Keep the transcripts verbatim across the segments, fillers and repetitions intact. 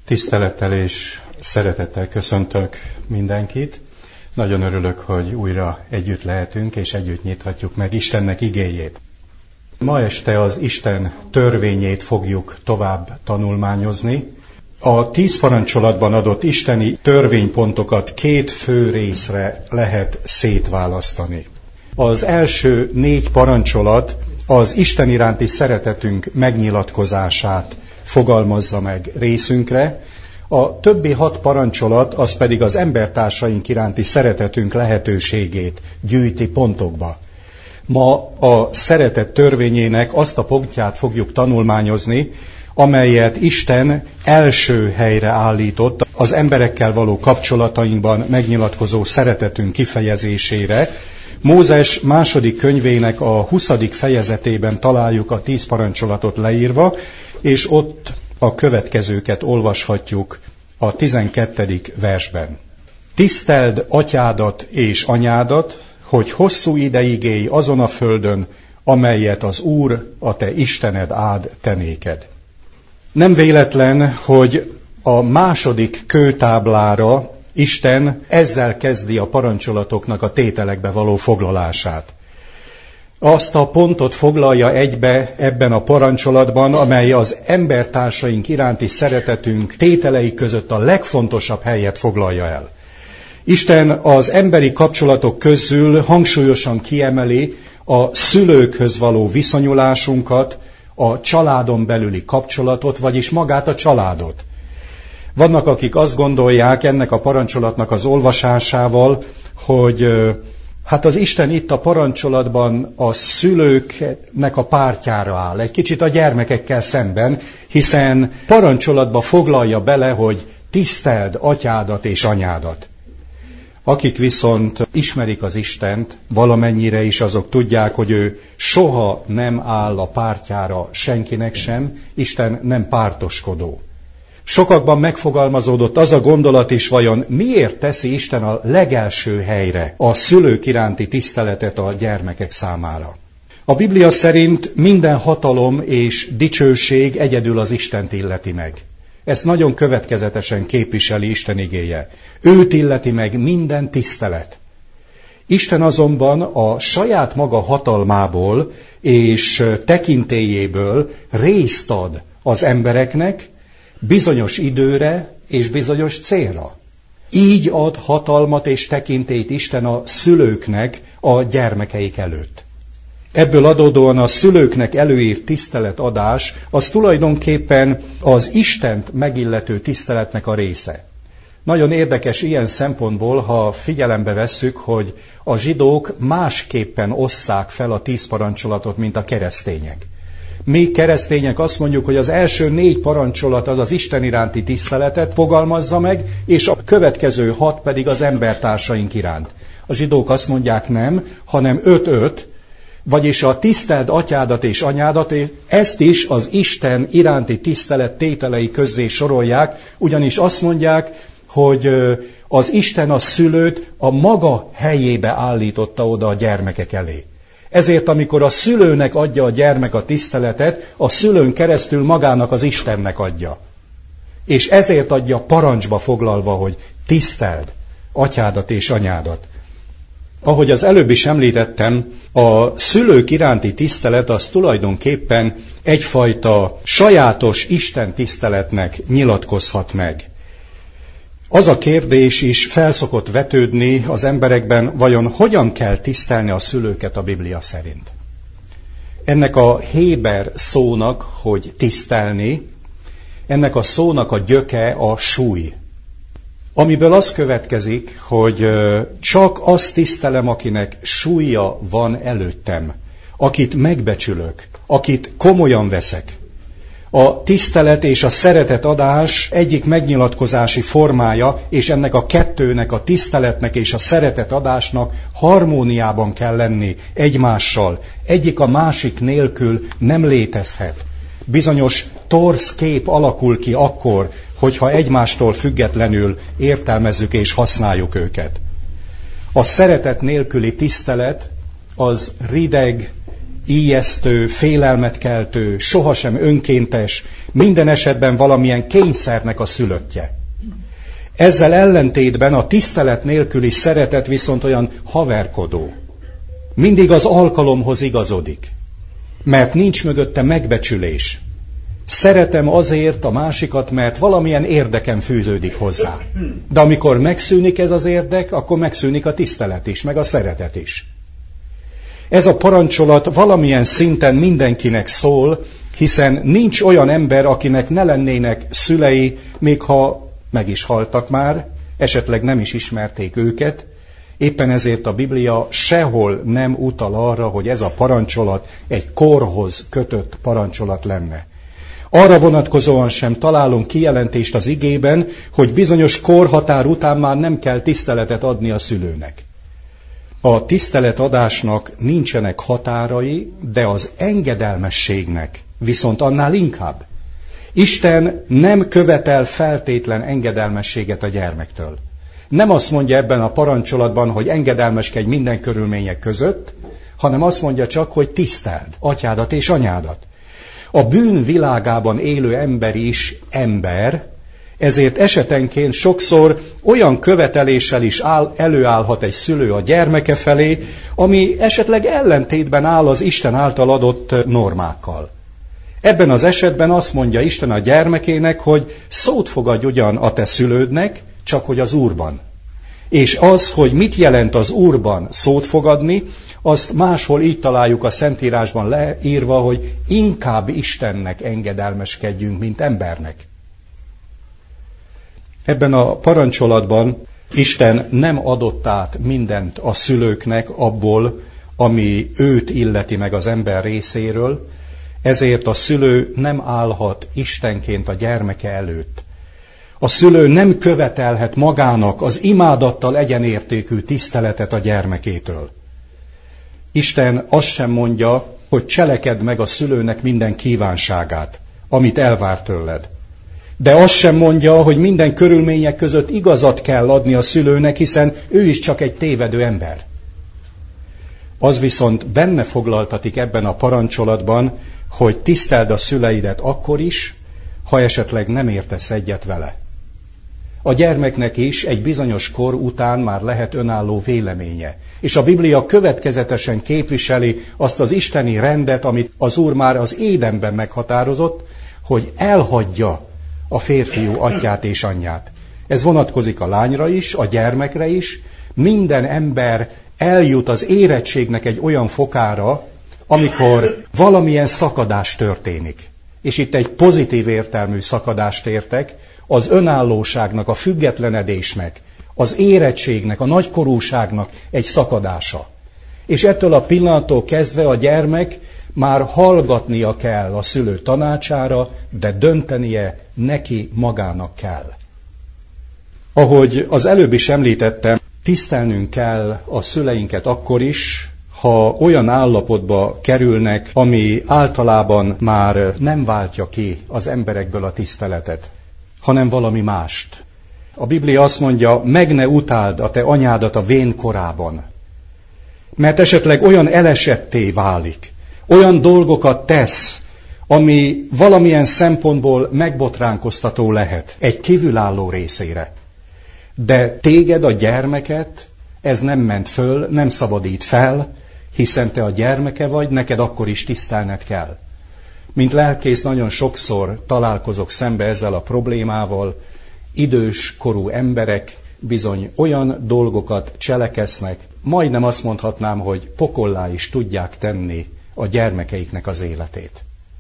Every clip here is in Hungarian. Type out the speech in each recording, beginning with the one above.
Tisztelettel és szeretettel köszöntök mindenkit. Nagyon örülök, hogy újra együtt lehetünk, és együtt nyithatjuk meg Istennek igéjét. Ma este az Isten törvényét fogjuk tovább tanulmányozni. A tíz parancsolatban adott isteni törvénypontokat két fő részre lehet szétválasztani. Az első négy parancsolat az Isten iránti szeretetünk megnyilatkozását fogalmazza meg részünkre, a többi hat parancsolat az pedig az embertársaink iránti szeretetünk lehetőségét gyűjti pontokba. Ma a szeretet törvényének azt a pontját fogjuk tanulmányozni, amelyet Isten első helyre állított az emberekkel való kapcsolatainkban megnyilatkozó szeretetünk kifejezésére. Mózes második könyvének a huszadik fejezetében találjuk a tíz parancsolatot leírva, és ott a következőket olvashatjuk a tizenkettedik versben. Tiszteld atyádat és anyádat, hogy hosszú ideig élj azon a földön, amelyet az Úr, a te Istened áld te néked. Nem véletlen, hogy a második kőtáblára Isten ezzel kezdi a parancsolatoknak a tételekbe való foglalását. Azt a pontot foglalja egybe ebben a parancsolatban, amely az embertársaink iránti szeretetünk tételei között a legfontosabb helyet foglalja el. Isten az emberi kapcsolatok közül hangsúlyosan kiemeli a szülőkhöz való viszonyulásunkat, a családon belüli kapcsolatot, vagyis magát a családot. Vannak, akik azt gondolják ennek a parancsolatnak az olvasásával, hogy hát az Isten itt a parancsolatban a szülőknek a pártjára áll, egy kicsit a gyermekekkel szemben, hiszen parancsolatba foglalja bele, hogy tiszteld atyádat és anyádat. Akik viszont ismerik az Istent, valamennyire is azok tudják, hogy ő soha nem áll a pártjára senkinek sem, Isten nem pártoskodó. Sokakban megfogalmazódott az a gondolat is, vajon miért teszi Isten a legelső helyre a szülők iránti tiszteletet a gyermekek számára. A Biblia szerint minden hatalom és dicsőség egyedül az Istent illeti meg. Ezt nagyon következetesen képviseli Isten igéje. Őt illeti meg minden tisztelet. Isten azonban a saját maga hatalmából és tekintélyéből részt ad az embereknek, bizonyos időre és bizonyos célra. Így ad hatalmat és tekintélyt Isten a szülőknek a gyermekeik előtt. Ebből adódóan a szülőknek előírt tiszteletadás az tulajdonképpen az Istent megillető tiszteletnek a része. Nagyon érdekes ilyen szempontból, ha figyelembe vesszük, hogy a zsidók másképpen osszák fel a tíz parancsolatot, mint a keresztények. Mi keresztények azt mondjuk, hogy az első négy parancsolat az az Isten iránti tiszteletet fogalmazza meg, és a következő hat pedig az embertársaink iránt. A zsidók azt mondják nem, hanem öt-öt, vagyis a tiszteld atyádat és anyádat, ezt is az Isten iránti tisztelet tételei közzé sorolják, ugyanis azt mondják, hogy az Isten a szülőt a maga helyébe állította oda a gyermekek elé. Ezért, amikor a szülőnek adja a gyermek a tiszteletet, a szülőn keresztül magának az Istennek adja. És ezért adja parancsba foglalva, hogy tiszteld atyádat és anyádat. Ahogy az előbb is említettem, a szülők iránti tisztelet az tulajdonképpen egyfajta sajátos Isten tiszteletnek nyilatkozhat meg. Az a kérdés is felszokott vetődni az emberekben, vajon hogyan kell tisztelni a szülőket a Biblia szerint. Ennek a héber szónak, hogy tisztelni, ennek a szónak a gyöke a súly. Amiből az következik, hogy csak azt tisztelem, akinek súlya van előttem, akit megbecsülök, akit komolyan veszek. A tisztelet és a szeretetadás egyik megnyilatkozási formája, és ennek a kettőnek, a tiszteletnek és a szeretetadásnak harmóniában kell lenni egymással. Egyik a másik nélkül nem létezhet. Bizonyos torz kép alakul ki akkor, hogyha egymástól függetlenül értelmezzük és használjuk őket. A szeretet nélküli tisztelet az rideg, ijesztő, félelmet keltő, sohasem önkéntes, minden esetben valamilyen kényszernek a szülöttje. Ezzel ellentétben a tisztelet nélküli szeretet viszont olyan haverkodó. Mindig az alkalomhoz igazodik, mert nincs mögötte megbecsülés. Szeretem azért a másikat, mert valamilyen érdekem fűződik hozzá. De amikor megszűnik ez az érdek, akkor megszűnik a tisztelet is, meg a szeretet is. Ez a parancsolat valamilyen szinten mindenkinek szól, hiszen nincs olyan ember, akinek ne lennének szülei, még ha meg is haltak már, esetleg nem is ismerték őket. Éppen ezért a Biblia sehol nem utal arra, hogy ez a parancsolat egy korhoz kötött parancsolat lenne. Arra vonatkozóan sem találunk kijelentést az igében, hogy bizonyos korhatár után már nem kell tiszteletet adni a szülőnek. A tiszteletadásnak nincsenek határai, de az engedelmességnek viszont annál inkább. Isten nem követel feltétlen engedelmességet a gyermektől. Nem azt mondja ebben a parancsolatban, hogy engedelmeskedj minden körülmények között, hanem azt mondja csak, hogy tiszteld atyádat és anyádat. A bűn világában élő ember is ember, ezért esetenként sokszor olyan követeléssel is áll, előállhat egy szülő a gyermeke felé, ami esetleg ellentétben áll az Isten által adott normákkal. Ebben az esetben azt mondja Isten a gyermekének, hogy szót fogadj ugyan a te szülődnek, csak hogy az Úrban. És az, hogy mit jelent az Úrban szót fogadni, azt máshol így találjuk a Szentírásban leírva, hogy inkább Istennek engedelmeskedjünk, mint embernek. Ebben a parancsolatban Isten nem adott át mindent a szülőknek abból, ami őt illeti meg az ember részéről, ezért a szülő nem állhat Istenként a gyermeke előtt. A szülő nem követelhet magának az imádattal egyenértékű tiszteletet a gyermekétől. Isten azt sem mondja, hogy cselekedd meg a szülőnek minden kívánságát, amit elvár tőled. De azt sem mondja, hogy minden körülmények között igazat kell adni a szülőnek, hiszen ő is csak egy tévedő ember. Az viszont benne foglaltatik ebben a parancsolatban, hogy tiszteld a szüleidet akkor is, ha esetleg nem értesz egyet vele. A gyermeknek is egy bizonyos kor után már lehet önálló véleménye. És a Biblia következetesen képviseli azt az isteni rendet, amit az Úr már az Édenben meghatározott, hogy elhagyja a férfiú atyát és anyját. Ez vonatkozik a lányra is, a gyermekre is. Minden ember eljut az érettségnek egy olyan fokára, amikor valamilyen szakadás történik. És itt egy pozitív értelmű szakadást értek, az önállóságnak, a függetlenedésnek, az érettségnek, a nagykorúságnak egy szakadása. És ettől a pillanattól kezdve a gyermek már hallgatnia kell a szülő tanácsára, de döntenie neki magának kell. Ahogy az előbb is említettem, tisztelnünk kell a szüleinket akkor is, ha olyan állapotba kerülnek, ami általában már nem váltja ki az emberekből a tiszteletet, hanem valami mást. A Biblia azt mondja, meg ne utáld a te anyádat a vén korában, mert esetleg olyan elesetté válik, olyan dolgokat tesz, ami valamilyen szempontból megbotránkoztató lehet egy kívülálló részére. De téged, a gyermeket, ez nem ment föl, nem szabadít fel, hiszen te a gyermeke vagy, neked akkor is tisztelned kell. Mint lelkész nagyon sokszor találkozok szembe ezzel a problémával, idős korú emberek bizony olyan dolgokat cselekeznek, majdnem azt mondhatnám, hogy pokollá is tudják tenni a gyermekeiknek az életét.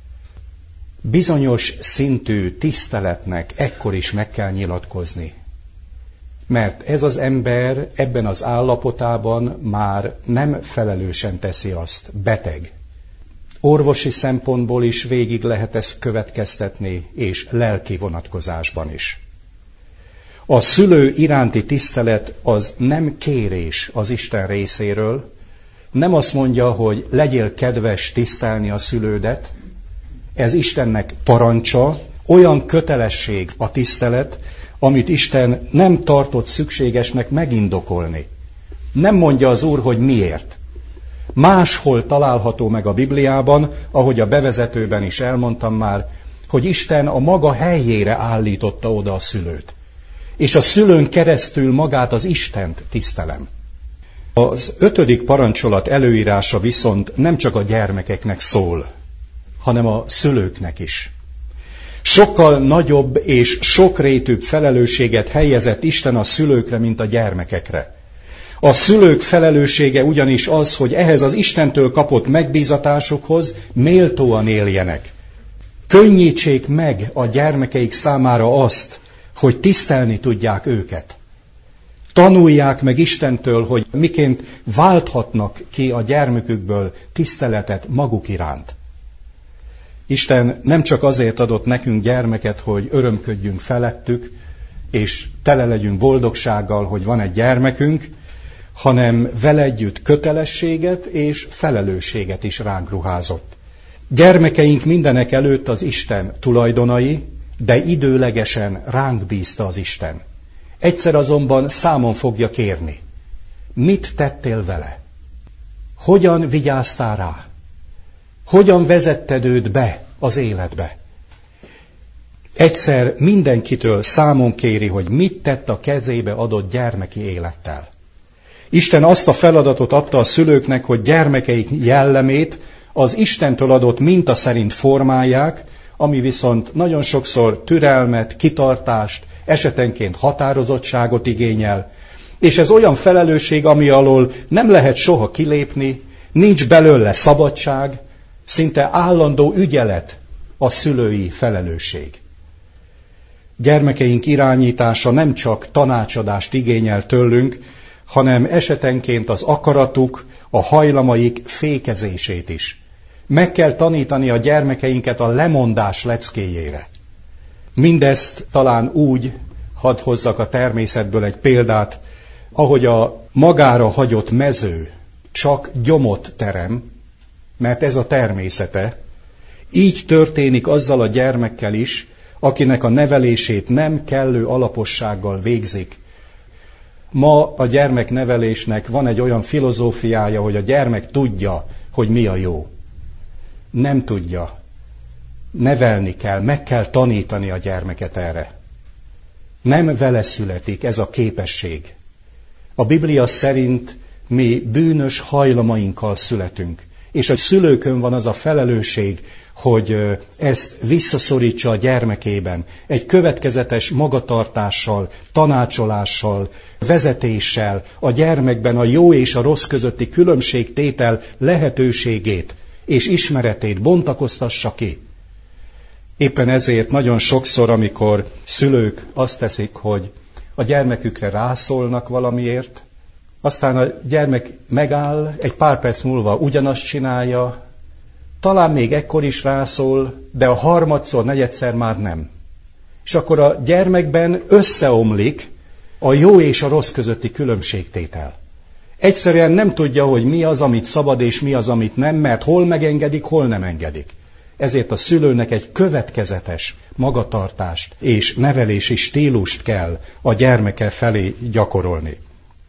Bizonyos szintű tiszteletnek ekkor is meg kell nyilatkozni. Mert ez az ember ebben az állapotában már nem felelősen teszi azt, beteg. Orvosi szempontból is végig lehet ezt következtetni, és lelki vonatkozásban is. A szülő iránti tisztelet az nem kérés az Isten részéről, nem azt mondja, hogy legyél kedves tisztelni a szülődet, ez Istennek parancsa, olyan kötelesség a tisztelet, amit Isten nem tartott szükségesnek megindokolni. Nem mondja az Úr, hogy miért. Máshol található meg a Bibliában, ahogy a bevezetőben is elmondtam már, hogy Isten a maga helyére állította oda a szülőt. És a szülőn keresztül magát az Istent tisztelem. Az ötödik parancsolat előírása viszont nem csak a gyermekeknek szól, hanem a szülőknek is. Sokkal nagyobb és sokrétűbb felelősséget helyezett Isten a szülőkre, mint a gyermekekre. A szülők felelőssége ugyanis az, hogy ehhez az Istentől kapott megbízatásukhoz méltóan éljenek. Könnyítsék meg a gyermekeik számára azt, hogy tisztelni tudják őket. Tanulják meg Istentől, hogy miként válthatnak ki a gyermekükből tiszteletet maguk iránt. Isten nem csak azért adott nekünk gyermeket, hogy örömködjünk felettük, és tele legyünk boldogsággal, hogy van egy gyermekünk, hanem vele együtt kötelességet és felelősséget is ránk ruházott. Gyermekeink mindenek előtt az Isten tulajdonai, de időlegesen ránk bízta az Isten. Egyszer azonban számon fogja kérni. Mit tettél vele? Hogyan vigyáztál rá? Hogyan vezetted őt be az életbe? Egyszer mindenkitől számon kéri, hogy mit tett a kezébe adott gyermeki élettel. Isten azt a feladatot adta a szülőknek, hogy gyermekeik jellemét az Istentől adott minta szerint formálják, ami viszont nagyon sokszor türelmet, kitartást, esetenként határozottságot igényel, és ez olyan felelősség, ami alól nem lehet soha kilépni, nincs belőle szabadság, szinte állandó ügyelet a szülői felelősség. Gyermekeink irányítása nem csak tanácsadást igényel tőlünk, hanem esetenként az akaratuk, a hajlamaik fékezését is. Meg kell tanítani a gyermekeinket a lemondás leckéjére. Mindezt talán úgy, hadd hozzak a természetből egy példát, ahogy a magára hagyott mező csak gyomot terem, mert ez a természete, így történik azzal a gyermekkel is, akinek a nevelését nem kellő alapossággal végzik. Ma a gyermeknevelésnek van egy olyan filozófiája, hogy a gyermek tudja, hogy mi a jó. Nem tudja. Nevelni kell, meg kell tanítani a gyermeket erre. Nem vele születik ez a képesség. A Biblia szerint mi bűnös hajlamainkkal születünk, és a szülőkön van az a felelősség, hogy ezt visszaszorítsa a gyermekében, egy következetes magatartással, tanácsolással, vezetéssel, a gyermekben a jó és a rossz közötti különbségtétel lehetőségét és ismeretét bontakoztassa ki. Éppen ezért nagyon sokszor, amikor szülők azt teszik, hogy a gyermekükre rászólnak valamiért, aztán a gyermek megáll, egy pár perc múlva ugyanazt csinálja, talán még ekkor is rászól, de a harmadszor, negyedszer már nem. És akkor a gyermekben összeomlik a jó és a rossz közötti különbségtétel. Egyszerűen nem tudja, hogy mi az, amit szabad, és mi az, amit nem, mert hol megengedik, hol nem engedik. Ezért a szülőnek egy következetes magatartást és nevelési stílust kell a gyermeke felé gyakorolni.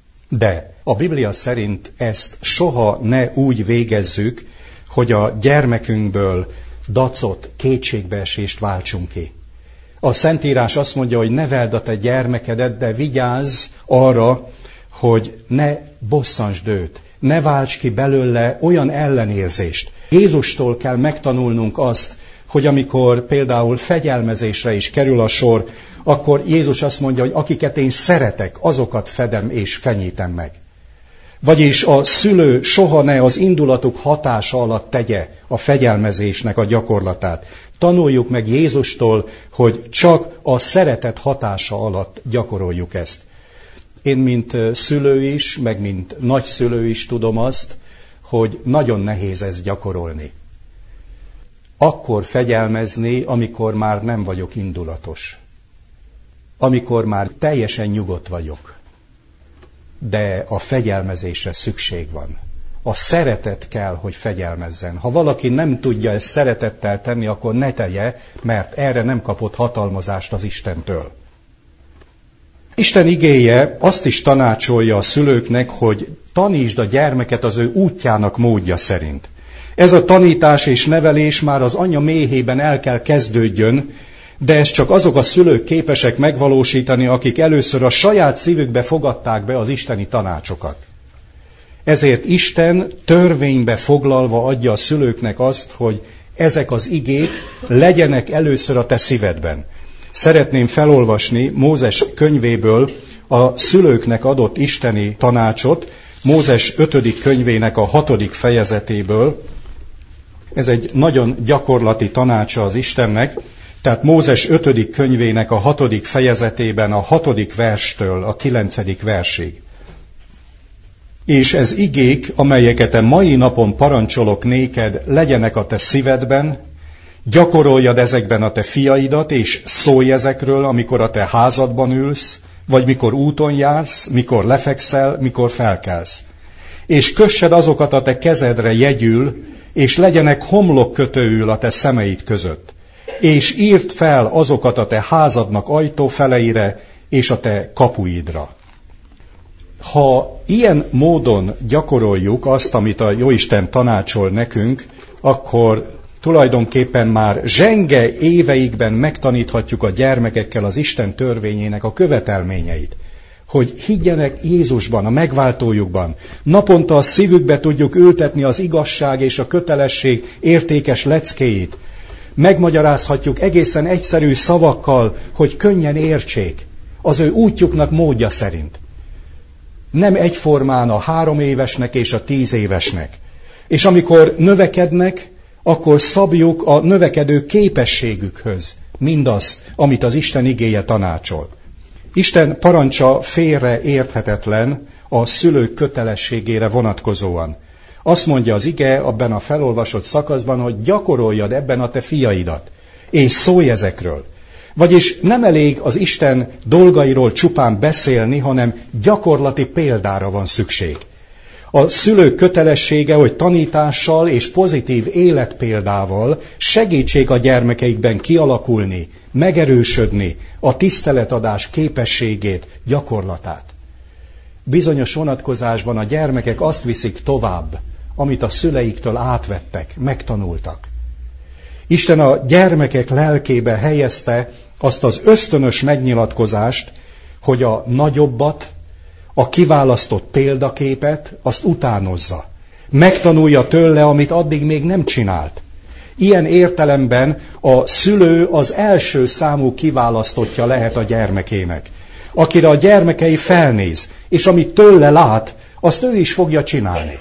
De a Biblia szerint ezt soha ne úgy végezzük, hogy a gyermekünkből dacot, kétségbeesést váltsunk ki. A Szentírás azt mondja, hogy neveld a te gyermekedet, de vigyázz arra, hogy ne bosszantsd őt, ne válts ki belőle olyan ellenérzést. Jézustól kell megtanulnunk azt, hogy amikor például fegyelmezésre is kerül a sor, akkor Jézus azt mondja, hogy akiket én szeretek, azokat fedem és fenyítem meg. Vagyis a szülő soha ne az indulatuk hatása alatt tegye a fegyelmezésnek a gyakorlatát. Tanuljuk meg Jézustól, hogy csak a szeretet hatása alatt gyakoroljuk ezt. Én, mint szülő is, meg mint nagyszülő is tudom azt, hogy nagyon nehéz ezt gyakorolni. Akkor fegyelmezni, amikor már nem vagyok indulatos. Amikor már teljesen nyugodt vagyok. De a fegyelmezésre szükség van. A szeretet kell, hogy fegyelmezzen. Ha valaki nem tudja ezt szeretettel tenni, akkor ne tegye, mert erre nem kapott hatalmazást az Istentől. Isten igéje azt is tanácsolja a szülőknek, hogy tanítsd a gyermeket az ő útjának módja szerint. Ez a tanítás és nevelés már az anya méhében el kell kezdődjön, de ezt csak azok a szülők képesek megvalósítani, akik először a saját szívükbe fogadták be az isteni tanácsokat. Ezért Isten törvénybe foglalva adja a szülőknek azt, hogy ezek az igék legyenek először a te szívedben. Szeretném felolvasni Mózes könyvéből a szülőknek adott isteni tanácsot, Mózes ötödik könyvének a hatodik fejezetéből. Ez egy nagyon gyakorlati tanácsa az Istennek, tehát Mózes ötödik könyvének a hatodik fejezetében a hatodik verstől a kilencedik versig. És ez igék, amelyeket a mai napon parancsolok néked, legyenek a te szívedben, gyakoroljad ezekben a te fiaidat, és szólj ezekről, amikor a te házadban ülsz, vagy mikor úton jársz, mikor lefekszel, mikor felkelsz. És kössed azokat a te kezedre jegyül, és legyenek homlokkötőül a te szemeid között. És írd fel azokat a te házadnak ajtófeleire, és a te kapuidra. Ha ilyen módon gyakoroljuk azt, amit a Jóisten tanácsol nekünk, akkor tulajdonképpen már zsenge éveikben megtaníthatjuk a gyermekekkel az Isten törvényének a követelményeit. Hogy higgyenek Jézusban, a megváltójukban. Naponta a szívükbe tudjuk ültetni az igazság és a kötelesség értékes leckéit. Megmagyarázhatjuk egészen egyszerű szavakkal, hogy könnyen értsék az ő útjuknak módja szerint. Nem egyformán a három évesnek és a tíz évesnek. És amikor növekednek, akkor szabjuk a növekedő képességükhöz mindazt, amit az Isten igéje tanácsol. Isten parancsa félre érthetetlen a szülők kötelességére vonatkozóan. Azt mondja az ige abban a felolvasott szakaszban, hogy gyakoroljad ebben a te fiaidat, és szólj ezekről. Vagyis nem elég az Isten dolgairól csupán beszélni, hanem gyakorlati példára van szükség. A szülők kötelessége, hogy tanítással és pozitív életpéldával segítsék a gyermekeikben kialakulni, megerősödni a tiszteletadás képességét, gyakorlatát. Bizonyos vonatkozásban a gyermekek azt viszik tovább, amit a szüleiktől átvettek, megtanultak. Isten a gyermekek lelkébe helyezte azt az ösztönös megnyilatkozást, hogy a nagyobbat, a kiválasztott példaképet, azt utánozza. Megtanulja tőle, amit addig még nem csinált. Ilyen értelemben a szülő az első számú kiválasztottja lehet a gyermekének, akire a gyermekei felnéz, és amit tőle lát, azt ő is fogja csinálni.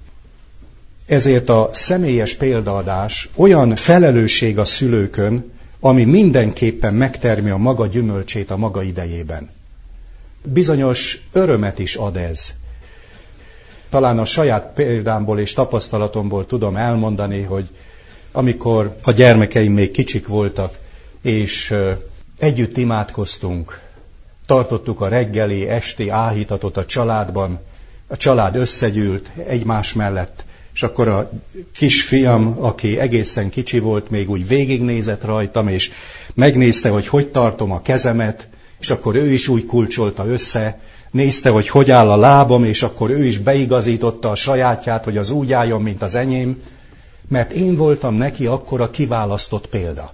Ezért a személyes példaadás olyan felelősség a szülőkön, ami mindenképpen megtermi a maga gyümölcsét a maga idejében. Bizonyos örömet is ad ez. Talán a saját példámból és tapasztalatomból tudom elmondani, hogy amikor a gyermekeim még kicsik voltak, és együtt imádkoztunk, tartottuk a reggeli, esti áhítatot a családban, a család összegyűlt egymás mellett, és akkor a kisfiam, aki egészen kicsi volt, még úgy végignézett rajtam, és megnézte, hogy hogy tartom a kezemet, és akkor ő is úgy kulcsolta össze, nézte, hogy hogy áll a lábam, és akkor ő is beigazította a sajátját, hogy az úgy álljon, mint az enyém, mert én voltam neki akkor a kiválasztott példa.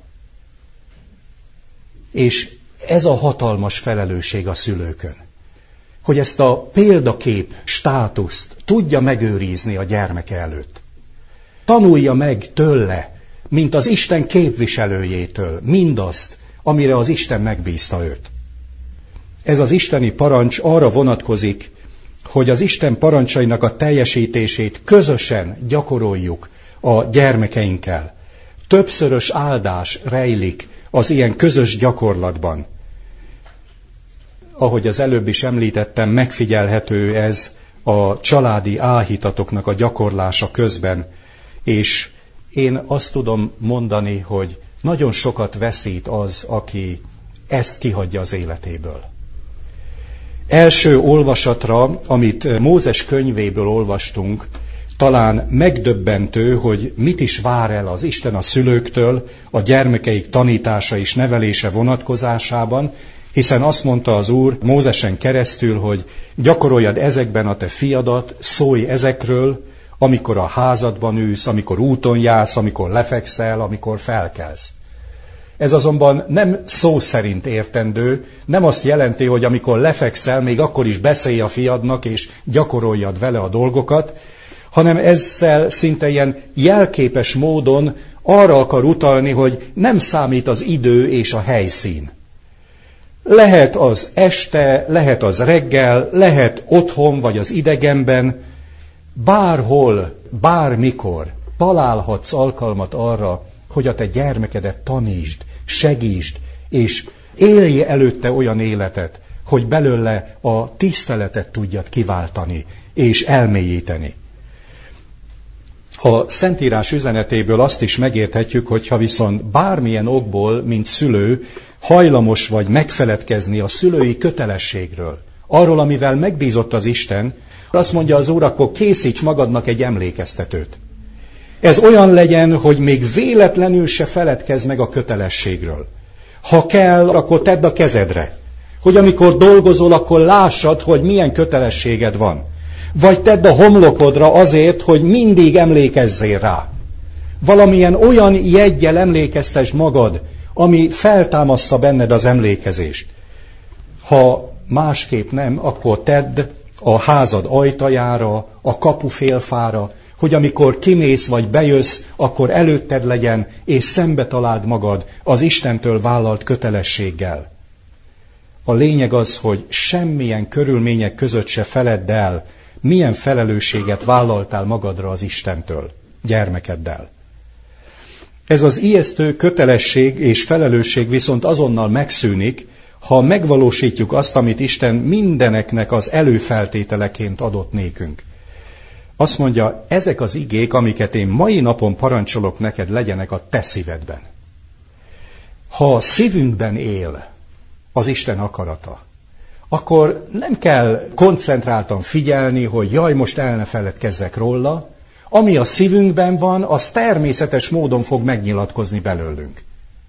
És ez a hatalmas felelősség a szülőkön, hogy ezt a példakép státuszt tudja megőrizni a gyermeke előtt. Tanulja meg tőle, mint az Isten képviselőjétől mindazt, amire az Isten megbízta őt. Ez az isteni parancs arra vonatkozik, hogy az Isten parancsainak a teljesítését közösen gyakoroljuk a gyermekeinkkel. Többszörös áldás rejlik az ilyen közös gyakorlatban. Ahogy az előbb is említettem, megfigyelhető ez a családi áhítatoknak a gyakorlása közben, és én azt tudom mondani, hogy nagyon sokat veszít az, aki ezt kihagyja az életéből. Első olvasatra, amit Mózes könyvéből olvastunk, talán megdöbbentő, hogy mit is vár el az Isten a szülőktől a gyermekeik tanítása és nevelése vonatkozásában, Hiszen azt mondta az Úr Mózesen keresztül, hogy gyakoroljad ezekben a te fiadat, szólj ezekről, amikor a házadban ülsz, amikor úton jársz, amikor lefekszel, amikor felkelsz. Ez azonban nem szó szerint értendő, nem azt jelenti, hogy amikor lefekszel, még akkor is beszélj a fiadnak, és gyakoroljad vele a dolgokat, hanem ezzel szinte ilyen jelképes módon arra akar utalni, hogy nem számít az idő és a helyszín. Lehet az este, lehet az reggel, lehet otthon vagy az idegenben, bárhol, bármikor találhatsz alkalmat arra, hogy a te gyermekedet tanítsd, segítsd, és élj előtte olyan életet, hogy belőle a tiszteletet tudjad kiváltani és elmélyíteni. A Szentírás üzenetéből azt is megérthetjük, hogyha viszont bármilyen okból, mint szülő, hajlamos vagy megfeledkezni a szülői kötelességről, arról, amivel megbízott az Isten, azt mondja az Úr, akkor készíts magadnak egy emlékeztetőt. Ez olyan legyen, hogy még véletlenül se feledkezz meg a kötelességről. Ha kell, akkor tedd a kezedre, hogy amikor dolgozol, akkor lássad, hogy milyen kötelességed van. Vagy tedd a homlokodra azért, hogy mindig emlékezzél rá. Valamilyen olyan jeggyel emlékeztesd magad, ami feltámassza benned az emlékezést. Ha másképp nem, akkor tedd a házad ajtajára, a kapufélfára, hogy amikor kimész vagy bejössz, akkor előtted legyen, és szembe találd magad az Istentől vállalt kötelességgel. A lényeg az, hogy semmilyen körülmények között se feledd el, milyen felelősséget vállaltál magadra az Istentől, gyermekeddel. Ez az ijesztő kötelesség és felelősség viszont azonnal megszűnik, ha megvalósítjuk azt, amit Isten mindeneknek az előfeltételeként adott nékünk. Azt mondja, ezek az igék, amiket én mai napon parancsolok neked, legyenek a te szívedben. Ha a szívünkben él az Isten akarata, akkor nem kell koncentráltan figyelni, hogy jaj, most el ne feledkezzek róla. Ami a szívünkben van, az természetes módon fog megnyilatkozni belőlünk.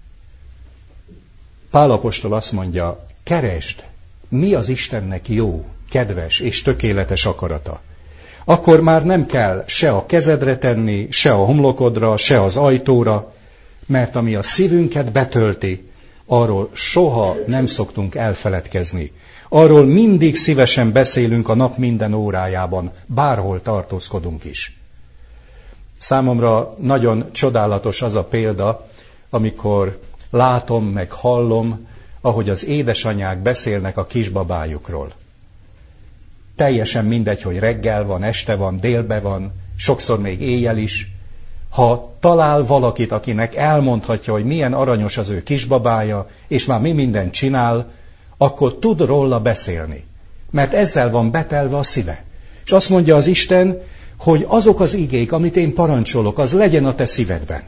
Pál apostol azt mondja, keresd, mi az Istennek jó, kedves és tökéletes akarata. Akkor már nem kell se a kezedre tenni, se a homlokodra, se az ajtóra, mert ami a szívünket betölti, arról soha nem szoktunk elfeledkezni. Arról mindig szívesen beszélünk a nap minden órájában, bárhol tartózkodunk is. Számomra nagyon csodálatos az a példa, amikor látom, meg hallom, ahogy az édesanyák beszélnek a kisbabájukról. Teljesen mindegy, hogy reggel van, este van, délbe van, sokszor még éjjel is. Ha talál valakit, akinek elmondhatja, hogy milyen aranyos az ő kisbabája, és már mi mindent csinál, akkor tud róla beszélni. Mert ezzel van betelve a szíve. És azt mondja az Isten, hogy azok az igék, amit én parancsolok, az legyen a te szívedben.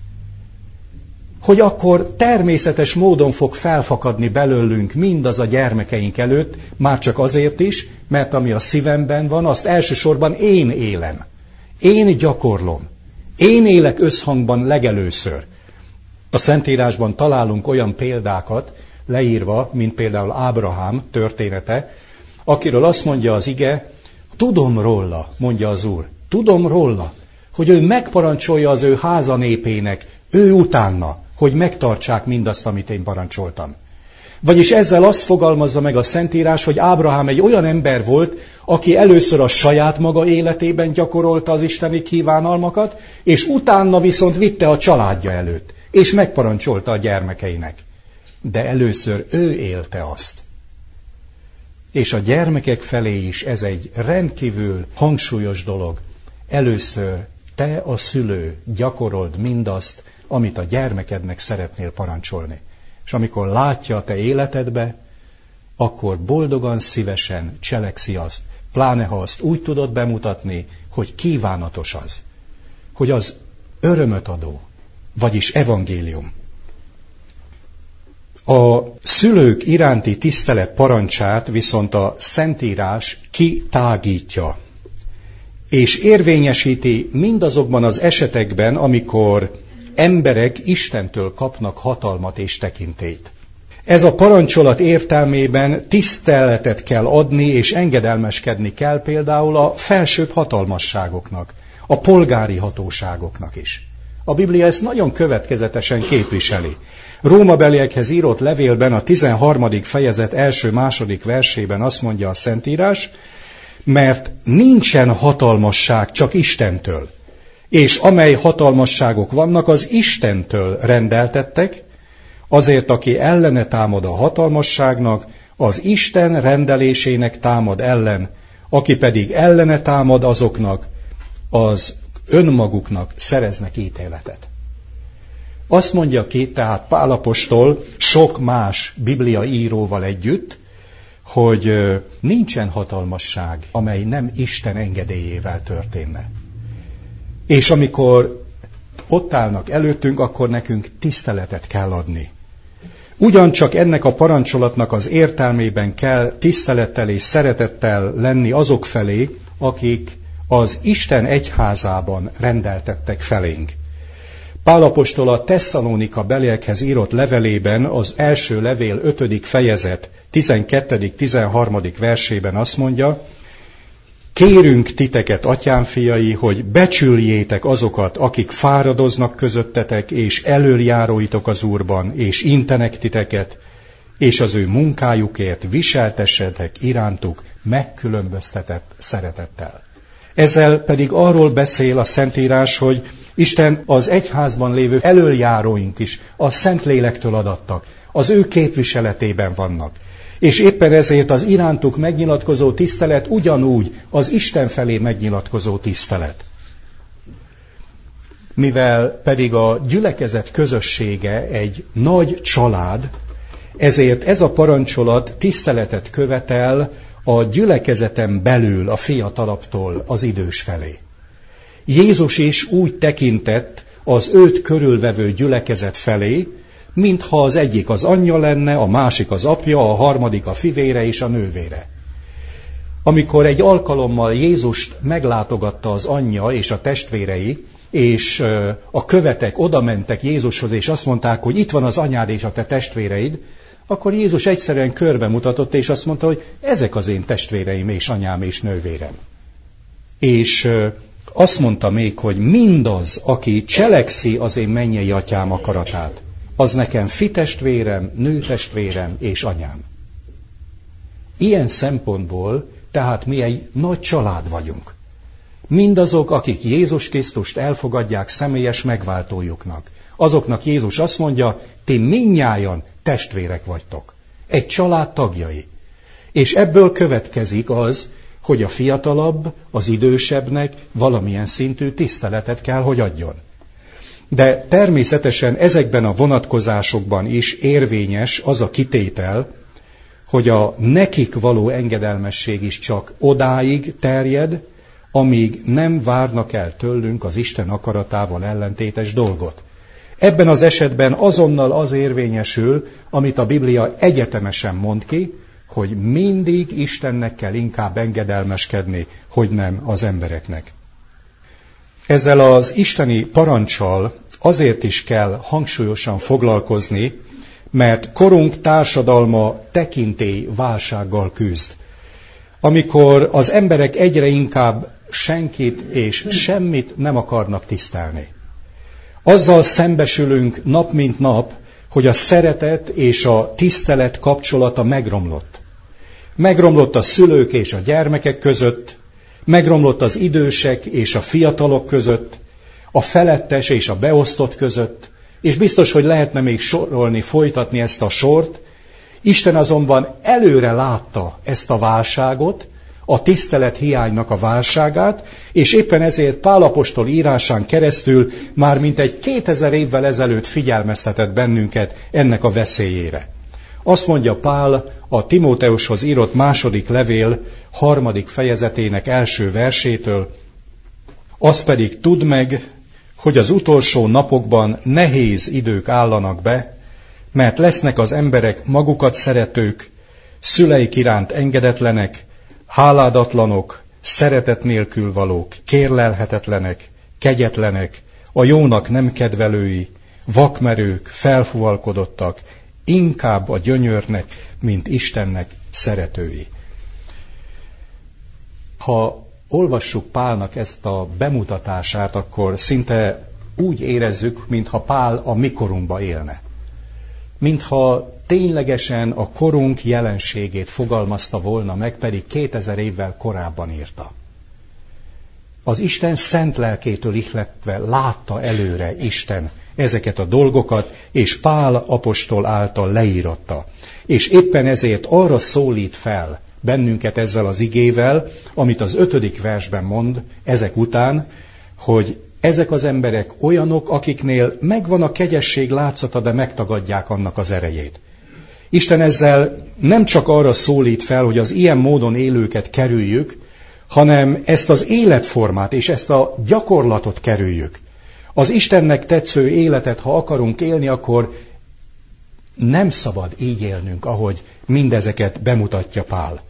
Hogy akkor természetes módon fog felfakadni belőlünk mindaz a gyermekeink előtt, már csak azért is, mert ami a szívemben van, azt elsősorban én élem. Én gyakorlom. Én élek összhangban legelőször. A Szentírásban találunk olyan példákat leírva, mint például Ábrahám története, akiről azt mondja az ige, tudom róla, mondja az Úr, tudom róla, hogy ő megparancsolja az ő háza népének, ő utána, hogy megtartsák mindazt, amit én parancsoltam. Vagyis ezzel azt fogalmazza meg a Szentírás, hogy Ábrahám egy olyan ember volt, aki először a saját maga életében gyakorolta az isteni kívánalmakat, és utána viszont vitte a családja előtt, és megparancsolta a gyermekeinek. De először ő élte azt. És a gyermekek felé is ez egy rendkívül hangsúlyos dolog. Először te, a szülő, gyakorold mindazt, amit a gyermekednek szeretnél parancsolni. És amikor látja a te életedbe, akkor boldogan, szívesen cselekszi azt. Pláne, ha azt úgy tudod bemutatni, hogy kívánatos az. Hogy az örömöt adó, vagyis evangélium. A szülők iránti tisztelet parancsát viszont a Szentírás kitágítja, és érvényesíti mindazokban az esetekben, amikor emberek Istentől kapnak hatalmat és tekintélyt. Ez a parancsolat értelmében tiszteletet kell adni, és engedelmeskedni kell például a felsőbb hatalmasságoknak, a polgári hatóságoknak is. A Biblia ezt nagyon következetesen képviseli. Rómabeliekhez írott levélben a tizenharmadik fejezet első-második versében azt mondja a Szentírás, mert nincsen hatalmasság csak Istentől, és amely hatalmasságok vannak, az Istentől rendeltettek, azért, aki ellene támad a hatalmasságnak, az Isten rendelésének támad ellen, aki pedig ellene támad azoknak, az önmaguknak szereznek ítéletet. Azt mondja ki tehát Pál apostol sok más Biblia íróval együtt, hogy nincsen hatalmasság, amely nem Isten engedélyével történne. És amikor ott állnak előttünk, akkor nekünk tiszteletet kell adni. Ugyancsak ennek a parancsolatnak az értelmében kell tisztelettel és szeretettel lenni azok felé, akik az Isten egyházában rendeltettek felénk. Pál apostol a Tesszalonika beliekhez írott levelében, az első levél ötödik fejezet tizenkettedik tizenharmadik versében azt mondja, kérünk titeket, atyám fiai, hogy becsüljétek azokat, akik fáradoznak közöttetek, és elöljáróitok az Úrban, és intenek titeket, és az ő munkájukért viseltessetek irántuk megkülönböztetett szeretettel. Ezzel pedig arról beszél a Szentírás, hogy Isten az egyházban lévő elöljáróink is a Szentlélektől adattak, az ő képviseletében vannak. És éppen ezért az irántuk megnyilatkozó tisztelet ugyanúgy az Isten felé megnyilatkozó tisztelet. Mivel pedig a gyülekezet közössége egy nagy család, ezért ez a parancsolat tiszteletet követel a gyülekezeten belül a fiatalabbtól az idős felé. Jézus is úgy tekintett az őt körülvevő gyülekezet felé, mintha az egyik az anyja lenne, a másik az apja, a harmadik a fivére és a nővére. Amikor egy alkalommal Jézust meglátogatta az anyja és a testvérei, és a követek odamentek Jézushoz, és azt mondták, hogy itt van az anyád és a te testvéreid, akkor Jézus egyszerűen körbe mutatott, és azt mondta, hogy ezek az én testvéreim és anyám és nővérem. És azt mondta még, hogy mindaz, aki cselekszi az én mennyei atyám akaratát, az nekem fitestvérem, nőtestvérem és anyám. Ilyen szempontból tehát mi egy nagy család vagyunk. Mindazok, akik Jézus Krisztust elfogadják személyes megváltójuknak, azoknak Jézus azt mondja, ti mindnyájan testvérek vagytok. Egy család tagjai. És ebből következik az, hogy a fiatalabb az idősebbnek valamilyen szintű tiszteletet kell, hogy adjon. De természetesen ezekben a vonatkozásokban is érvényes az a kitétel, hogy a nekik való engedelmesség is csak odáig terjed, amíg nem várnak el tőlünk az Isten akaratával ellentétes dolgot. Ebben az esetben azonnal az érvényesül, amit a Biblia egyetemesen mond ki, hogy mindig Istennek kell inkább engedelmeskedni, hogy nem az embereknek. Ezzel az isteni paranccsal azért is kell hangsúlyosan foglalkozni, mert korunk társadalma tekintély válsággal küzd. Amikor az emberek egyre inkább senkit és semmit nem akarnak tisztelni. Azzal szembesülünk nap mint nap, hogy a szeretet és a tisztelet kapcsolata megromlott. Megromlott a szülők és a gyermekek között, megromlott az idősek és a fiatalok között, a felettes és a beosztott között, és biztos, hogy lehetne még sorolni, folytatni ezt a sort. Isten azonban előre látta ezt a válságot, a tisztelet hiánynak a válságát, és éppen ezért Pál apostol írásán keresztül már mintegy kétezer évvel ezelőtt figyelmeztetett bennünket ennek a veszélyére. Azt mondja Pál a Timóteushoz írott második levél harmadik fejezetének első versétől, az pedig tudd meg, hogy az utolsó napokban nehéz idők állanak be, mert lesznek az emberek magukat szeretők, szüleik iránt engedetlenek, háládatlanok, szeretet nélkül valók, kérlelhetetlenek, kegyetlenek, a jónak nem kedvelői, vakmerők, felfúvalkodottak, inkább a gyönyörnek, mint Istennek szeretői. Ha olvassuk Pálnak ezt a bemutatását, akkor szinte úgy érezzük, mintha Pál a mi korunkba élne. Mintha ténylegesen a korunk jelenségét fogalmazta volna meg, pedig kétezer évvel korábban írta. Az Isten szent lelkétől ihletve látta előre Isten ezeket a dolgokat, és Pál apostol által leírotta. És éppen ezért arra szólít fel bennünket ezzel az igével, amit az ötödik versben mond ezek után, hogy ezek az emberek olyanok, akiknél megvan a kegyesség látszata, de megtagadják annak az erejét. Isten ezzel nem csak arra szólít fel, hogy az ilyen módon élőket kerüljük, hanem ezt az életformát és ezt a gyakorlatot kerüljük. Az Istennek tetsző életet, ha akarunk élni, akkor nem szabad így élnünk, ahogy mindezeket bemutatja Pál.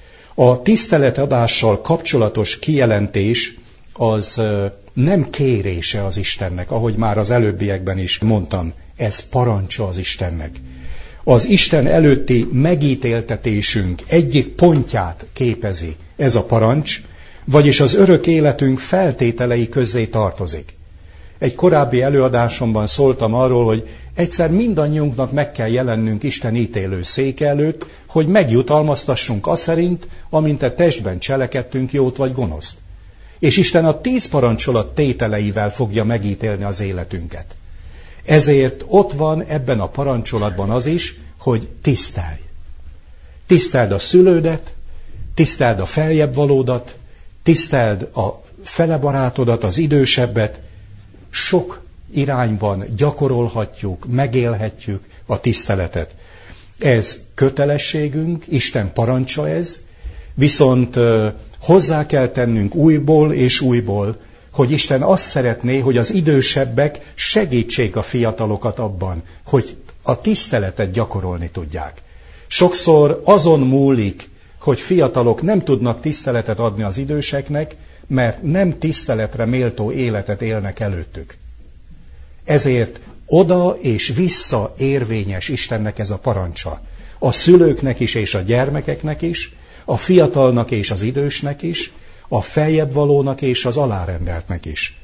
A tiszteletadással kapcsolatos kijelentés az nem kérése az Istennek, ahogy már az előbbiekben is mondtam, ez parancsa az Istennek. Az Isten előtti megítéltetésünk egyik pontját képezi ez a parancs, vagyis az örök életünk feltételei közé tartozik. Egy korábbi előadásomban szóltam arról, hogy egyszer mindannyiunknak meg kell jelennünk Isten ítélő széke előtt, hogy megjutalmaztassunk azt szerint, amint a testben cselekedtünk jót vagy gonoszt. És Isten a tíz parancsolat tételeivel fogja megítélni az életünket. Ezért ott van ebben a parancsolatban az is, hogy tisztelj. Tiszteld a szülődet, tiszteld a feljebb valódat, tiszteld a felebarátodat, az idősebbet. Sok irányban gyakorolhatjuk, megélhetjük a tiszteletet. Ez kötelességünk, Isten parancsa ez, viszont hozzá kell tennünk újból és újból, hogy Isten azt szeretné, hogy az idősebbek segítsék a fiatalokat abban, hogy a tiszteletet gyakorolni tudják. Sokszor azon múlik, hogy fiatalok nem tudnak tiszteletet adni az időseknek, mert nem tiszteletre méltó életet élnek előttük. Ezért oda és vissza érvényes Istennek ez a parancsa. A szülőknek is és a gyermekeknek is, a fiatalnak és az idősnek is, a feljebb valónak és az alárendeltnek is.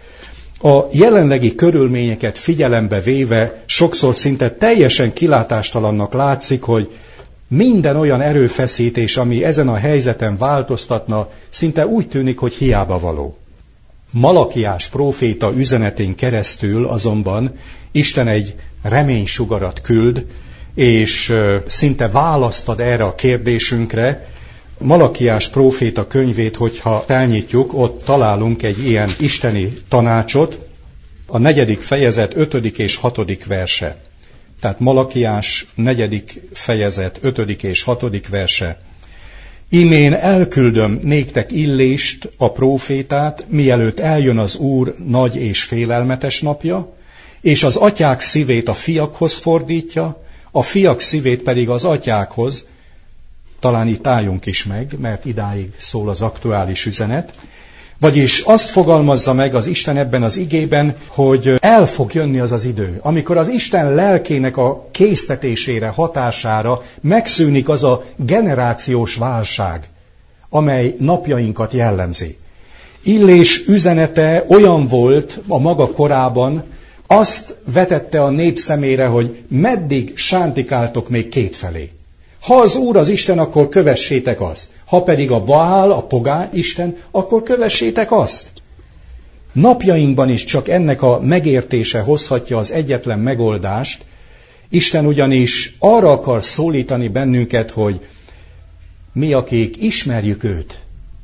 A jelenlegi körülményeket figyelembe véve sokszor szinte teljesen kilátástalannak látszik, hogy minden olyan erőfeszítés, ami ezen a helyzeten változtatna, szinte úgy tűnik, hogy hiába való. Malakiás próféta üzenetén keresztül azonban Isten egy reménysugarat küld, és szinte választ ad erre a kérdésünkre. Malakiás próféta könyvét, hogyha elnyitjuk, ott találunk egy ilyen isteni tanácsot, a negyedik fejezet ötödik és hatodik verse. Tehát Malakiás negyedik fejezet ötödik és hatodik verse. Imén elküldöm néktek Illést, a prófétát, mielőtt eljön az Úr nagy és félelmetes napja, és az atyák szívét a fiakhoz fordítja, a fiak szívét pedig az atyákhoz. Talán itt álljunk is meg, mert idáig szól az aktuális üzenet. Vagyis azt fogalmazza meg az Isten ebben az igében, hogy el fog jönni az az idő, amikor az Isten lelkének a késztetésére, hatására megszűnik az a generációs válság, amely napjainkat jellemzi. Illés üzenete olyan volt a maga korában, azt vetette a nép szemére, hogy meddig sántikáltok még kétfelé. Ha az Úr az Isten, akkor kövessétek azt. Ha pedig a Baál, a pogány Isten, akkor kövessétek azt. Napjainkban is csak ennek a megértése hozhatja az egyetlen megoldást. Isten ugyanis arra akar szólítani bennünket, hogy mi, akik ismerjük őt,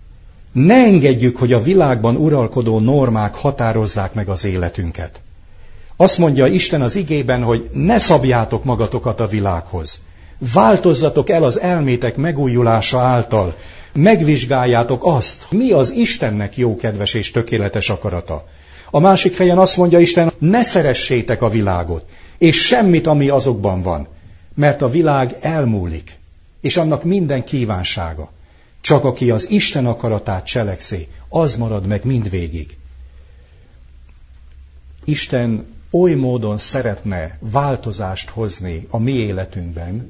ne engedjük, hogy a világban uralkodó normák határozzák meg az életünket. Azt mondja Isten az igében, hogy ne szabjátok magatokat a világhoz. Változzatok el az elmétek megújulása által, megvizsgáljátok azt, mi az Istennek jó, kedves és tökéletes akarata. A másik helyen azt mondja Isten, ne szeressétek a világot, és semmit, ami azokban van, mert a világ elmúlik, és annak minden kívánsága. Csak aki az Isten akaratát cselekszi, az marad meg mindvégig. Isten oly módon szeretne változást hozni a mi életünkben,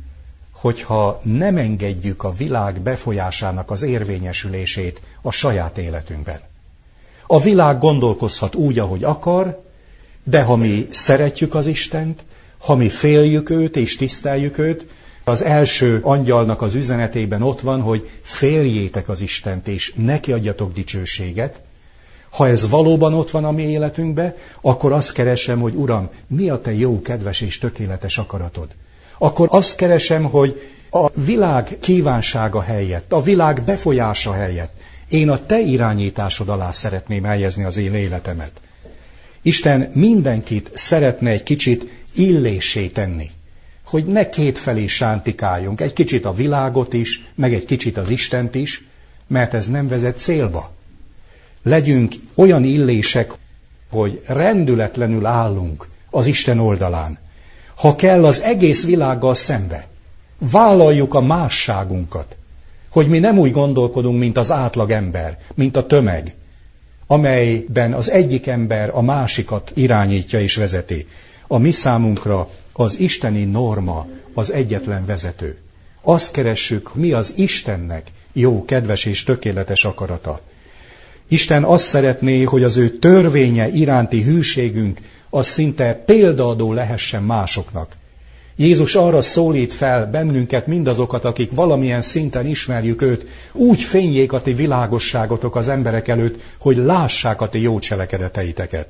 hogyha nem engedjük a világ befolyásának az érvényesülését a saját életünkben. A világ gondolkozhat úgy, ahogy akar, de ha mi szeretjük az Istent, ha mi féljük őt és tiszteljük őt, az első angyalnak az üzenetében ott van, hogy féljétek az Istent és neki adjatok dicsőséget. Ha ez valóban ott van a mi életünkben, akkor azt keresem, hogy Uram, mi a te jó, kedves és tökéletes akaratod? Akkor azt keresem, hogy a világ kívánsága helyett, a világ befolyása helyett én a te irányításod alá szeretném helyezni az én életemet. Isten mindenkit szeretne egy kicsit illésé tenni, hogy ne kétfelé sántikáljunk, egy kicsit a világot is, meg egy kicsit az Istent is, mert ez nem vezet célba. Legyünk olyan illések, hogy rendületlenül állunk az Isten oldalán. Ha kell, az egész világgal szembe. Vállaljuk a másságunkat, hogy mi nem úgy gondolkodunk, mint az átlag ember, mint a tömeg, amelyben az egyik ember a másikat irányítja és vezeti. A mi számunkra az isteni norma az egyetlen vezető. Azt keressük, mi az Istennek jó, kedves és tökéletes akarata. Isten azt szeretné, hogy az ő törvénye iránti hűségünk az szinte példaadó lehessen másoknak. Jézus arra szólít fel bennünket, mindazokat, akik valamilyen szinten ismerjük őt, úgy fényjék a ti világosságotok az emberek előtt, hogy lássák a ti jó cselekedeteiteket.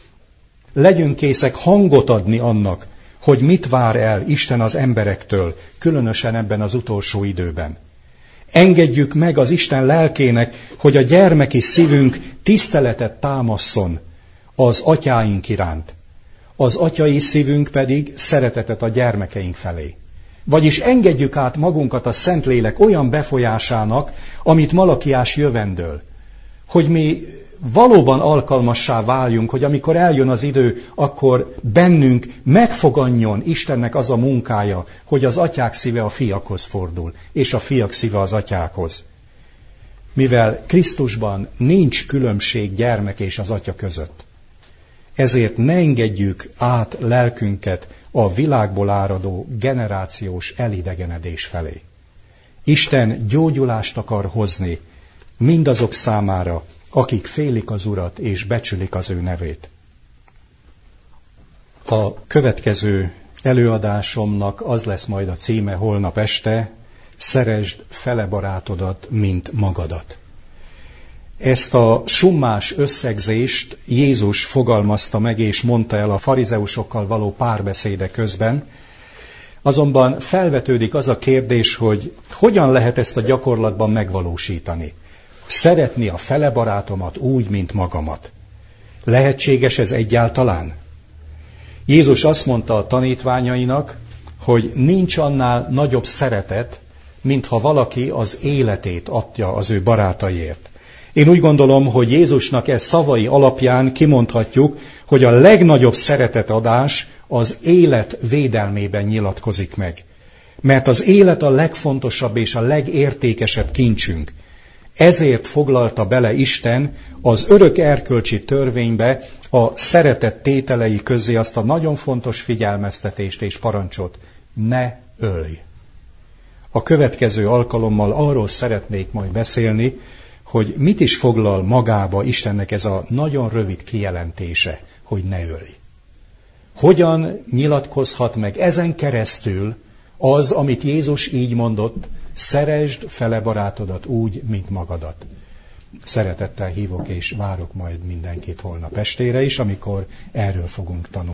Legyünk készek hangot adni annak, hogy mit vár el Isten az emberektől, különösen ebben az utolsó időben. Engedjük meg az Isten lelkének, hogy a gyermeki szívünk tiszteletet támasszon az atyáink iránt. Az atyai szívünk pedig szeretetet a gyermekeink felé. Vagyis engedjük át magunkat a Szentlélek olyan befolyásának, amit Malakiás jövendől, hogy mi valóban alkalmassá váljunk, hogy amikor eljön az idő, akkor bennünk megfoganjon Istennek az a munkája, hogy az atyák szíve a fiakhoz fordul, és a fiak szíve az atyákhoz. Mivel Krisztusban nincs különbség gyermek és az atya között. Ezért ne engedjük át lelkünket a világból áradó generációs elidegenedés felé. Isten gyógyulást akar hozni mindazok számára, akik félik az Urat és becsülik az ő nevét. A következő előadásomnak az lesz majd a címe holnap este, szeresd fele barátodat, mint magadat. Ezt a summás összegzést Jézus fogalmazta meg és mondta el a farizeusokkal való párbeszéde közben, azonban felvetődik az a kérdés, hogy hogyan lehet ezt a gyakorlatban megvalósítani. Szeretni a fele barátomat úgy, mint magamat. Lehetséges ez egyáltalán? Jézus azt mondta a tanítványainak, hogy nincs annál nagyobb szeretet, mintha valaki az életét adja az ő barátaiért. Én úgy gondolom, hogy Jézusnak e szavai alapján kimondhatjuk, hogy a legnagyobb szeretetadás az élet védelmében nyilatkozik meg. Mert az élet a legfontosabb és a legértékesebb kincsünk. Ezért foglalta bele Isten az örök erkölcsi törvénybe a szeretet tételei közé azt a nagyon fontos figyelmeztetést és parancsot: ne ölj. A következő alkalommal arról szeretnék majd beszélni, hogy mit is foglal magába Istennek ez a nagyon rövid kijelentése, hogy ne ölj. Hogyan nyilatkozhat meg ezen keresztül az, amit Jézus így mondott: szeresd fele barátodat úgy, mint magadat. Szeretettel hívok és várok majd mindenkit holnap estére is, amikor erről fogunk tanulni.